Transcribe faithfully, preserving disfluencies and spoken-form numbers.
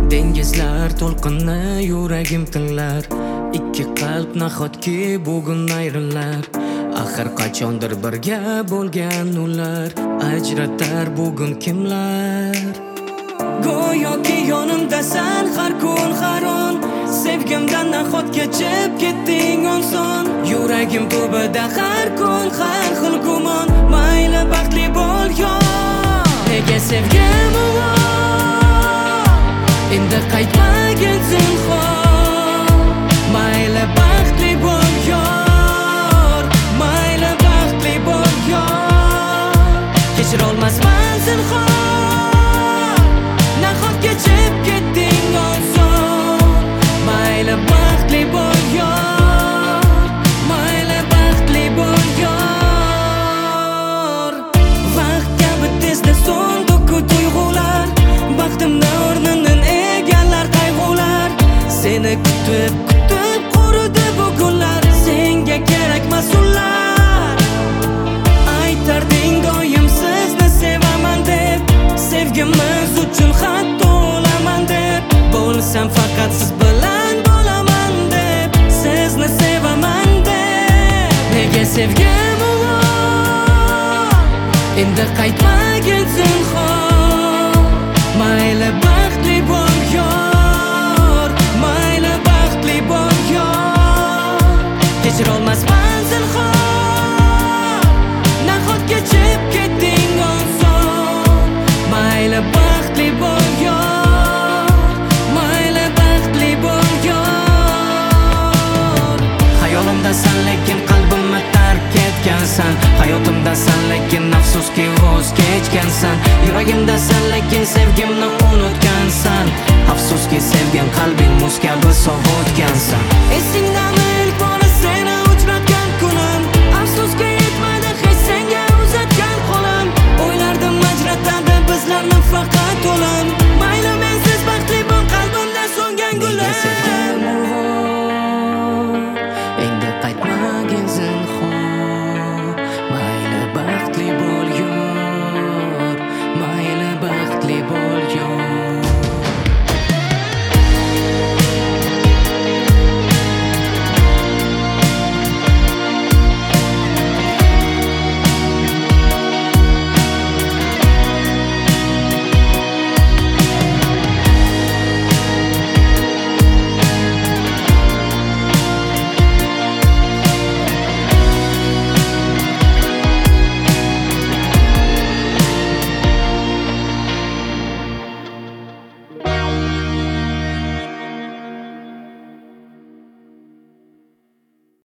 Dengizlar to'lqinni yuragim tinglar. Ikki qalb nahotki bugun ayrilar. Axir qachondir birga bo'lgan ular ajratar bugun kimlar? Go'yoki yonimdasan har kun har on. Sevgimdan nahot kechib ketding oson. Yuragim tubida har kun har xil gumon. Mayli baxtli bo'l yor. Nega sevgim endi qaytmagin zinhor. Mayli baxtli bo'l yor. Mayli baxtli bo'l yor. Kechira olmasman zinhor. Nahot kechib ketding oson. Mayli baxtli bo'l yor. Mayli baxtli bo'l yor. Vaqt kabi tezda so'ndu tuyg'ular. Baxtimni o'rnini egallar qayg'ular. Seni kutib kutib quridi bu kunlar. Senga kerakmas ular. Aytarding doim sizni sevaman deb. Sevgimiz uchun hatto o'laman deb. Bo'lsam faqat siz bilan bo'laman deb. Sizni sevaman deb. Nega sevgim endi qaytmagin zinhor. Mayli baxtli bo'l yor. Mayli baxtli bo'l yor. Kechira olmasman zinhor. Nahot kechib ketding oson. Mayli baxtli bo'l yor. Mayli baxtli bo'l yor. Hayolimdasan lekin qalbimni tark etgansan. Hayotimdasan lekin afsuski voz kechgansan. Yuragimdasan lekin sevgimni